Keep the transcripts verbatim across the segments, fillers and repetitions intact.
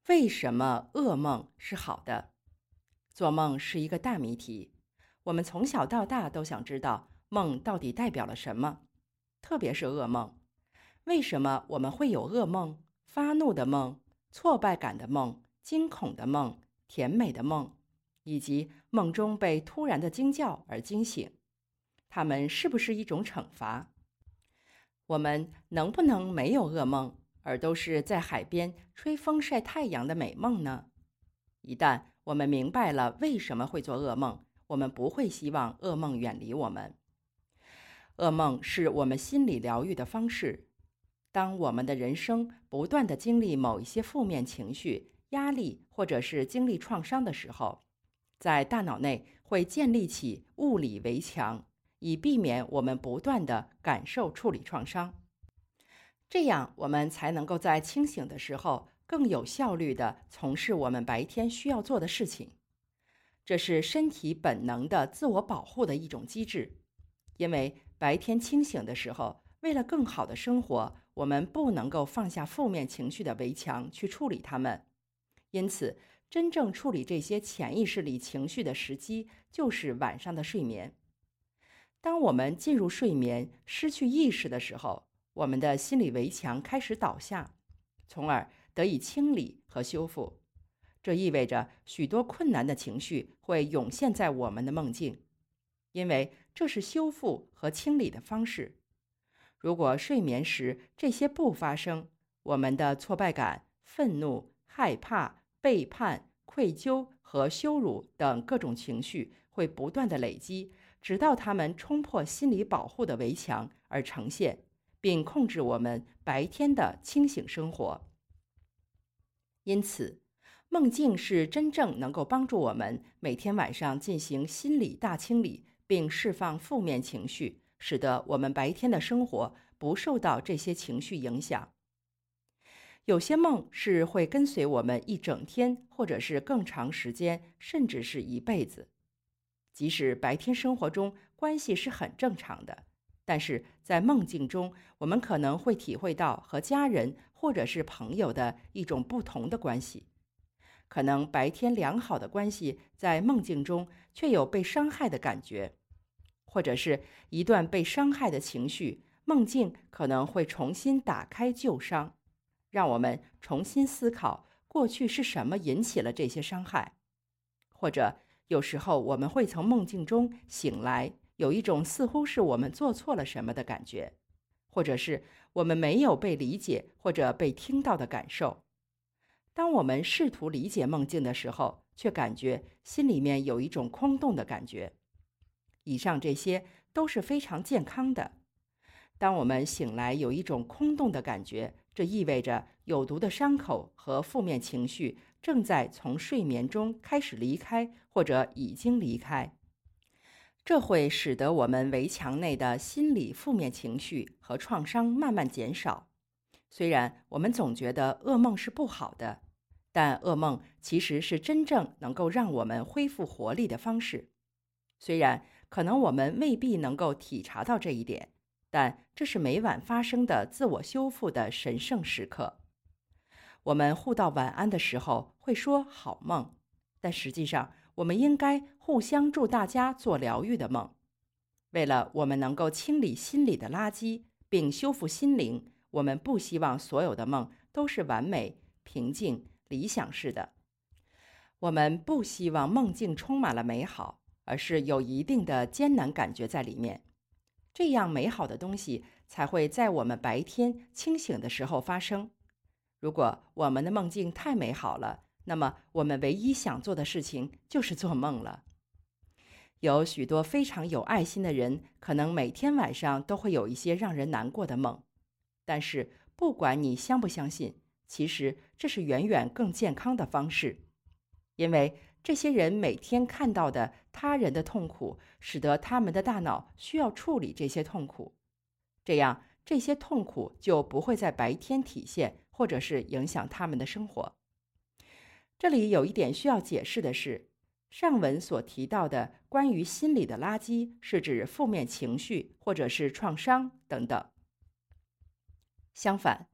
为什么噩梦是好的？做梦是一个大谜题，我们从小到大都想知道梦到底代表了什么，特别是噩梦。为什么我们会有噩梦、发怒的梦、挫败感的梦、惊恐的梦、甜美的梦，以及梦中被突然的惊叫而惊醒？它们是不是一种惩罚？我们能不能没有噩梦，而都是在海边吹风晒太阳的美梦呢？一旦我们明白了为什么会做噩梦，我们不会希望噩梦远离我们。噩梦是我们心理疗愈的方式。当我们的人生不断地经历某一些负面情绪、压力或者是经历创伤的时候，在大脑内会建立起物理围墙，以避免我们不断地感受处理创伤。这样我们才能够在清醒的时候更有效率地从事我们白天需要做的事情。这是身体本能的自我保护的一种机制。因为白天清醒的时候，为了更好的生活，我们不能够放下负面情绪的围墙去处理它们。因此，真正处理这些潜意识里情绪的时机就是晚上的睡眠。当我们进入睡眠，失去意识的时候，我们的心理围墙开始倒下，从而得以清理和修复。这意味着许多困难的情绪会涌现在我们的梦境，因为这是修复和清理的方式。如果睡眠时这些不发生，我们的挫败感、愤怒、害怕、背叛、愧疚和羞辱等各种情绪会不断的累积，直到它们冲破心理保护的围墙而呈现，并控制我们白天的清醒生活。因此，梦境是真正能够帮助我们每天晚上进行心理大清理，并释放负面情绪，使得我们白天的生活不受到这些情绪影响。有些梦是会跟随我们一整天，或者是更长时间，甚至是一辈子。即使白天生活中关系是很正常的，但是在梦境中，我们可能会体会到和家人或者是朋友的一种不同的关系。可能白天良好的关系在梦境中却有被伤害的感觉，或者是一段被伤害的情绪，梦境可能会重新打开旧伤，让我们重新思考过去是什么引起了这些伤害。或者有时候我们会从梦境中醒来，有一种似乎是我们做错了什么的感觉，或者是我们没有被理解或者被听到的感受。当我们试图理解梦境的时候，却感觉心里面有一种空洞的感觉。以上这些都是非常健康的。当我们醒来有一种空洞的感觉，这意味着有毒的伤口和负面情绪正在从睡眠中开始离开，或者已经离开。这会使得我们围墙内的心理负面情绪和创伤慢慢减少。虽然我们总觉得噩梦是不好的，但噩梦其实是真正能够让我们恢复活力的方式。虽然可能我们未必能够体察到这一点，但这是每晚发生的自我修复的神圣时刻。我们互道晚安的时候会说好梦，但实际上我们应该互相祝大家做疗愈的梦。为了我们能够清理心理的垃圾并修复心灵，我们不希望所有的梦都是完美、平静、理想式的。我们不希望梦境充满了美好，而是有一定的艰难感觉在里面。这样美好的东西才会在我们白天清醒的时候发生。如果我们的梦境太美好了，那么我们唯一想做的事情就是做梦了。有许多非常有爱心的人，可能每天晚上都会有一些让人难过的梦。但是不管你相不相信，其实这是远远更健康的方式。因为这些人每天看到的他人的痛苦，使得他们的大脑需要处理这些痛苦，这样这些痛苦就不会在白天体现，或者是影响他们的生活。这里有一点需要解释的是，上文所提到的关于心理的垃圾，是指负面情绪或者是创伤等等。相反，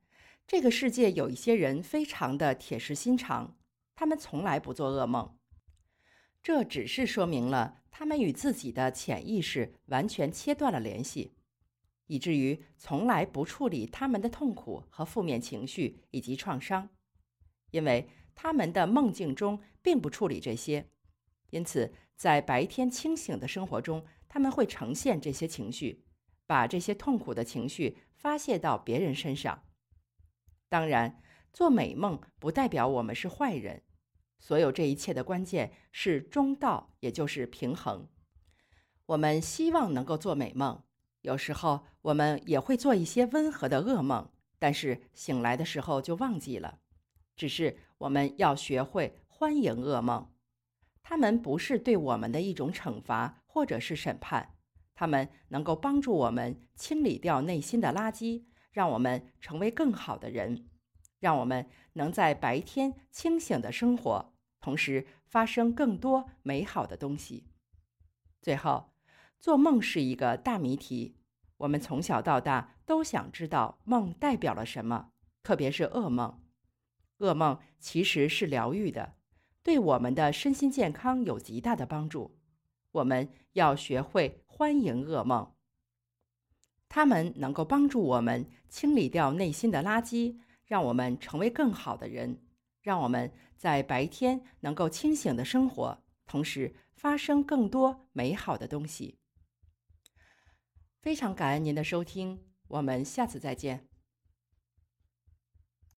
这个世界有一些人非常的铁石心肠，他们从来不做噩梦。这只是说明了他们与自己的潜意识完全切断了联系，以至于从来不处理他们的痛苦和负面情绪以及创伤，因为他们的梦境中并不处理这些，因此在白天清醒的生活中，他们会呈现这些情绪，把这些痛苦的情绪发泄到别人身上。当然，做美梦不代表我们是坏人，所有这一切的关键是中道，也就是平衡。我们希望能够做美梦，有时候我们也会做一些温和的噩梦，但是醒来的时候就忘记了。只是我们要学会欢迎噩梦，它们不是对我们的一种惩罚或者是审判，它们能够帮助我们清理掉内心的垃圾，让我们成为更好的人，让我们能在白天清醒的生活，同时发生更多美好的东西。最后，做梦是一个大谜题，我们从小到大都想知道梦代表了什么，特别是噩梦。噩梦其实是疗愈的，对我们的身心健康有极大的帮助。我们要学会欢迎噩梦，它们能够帮助我们清理掉内心的垃圾，让我们成为更好的人，让我们在白天能够清醒的生活，同时发生更多美好的东西。非常感恩您的收听，我们下次再见。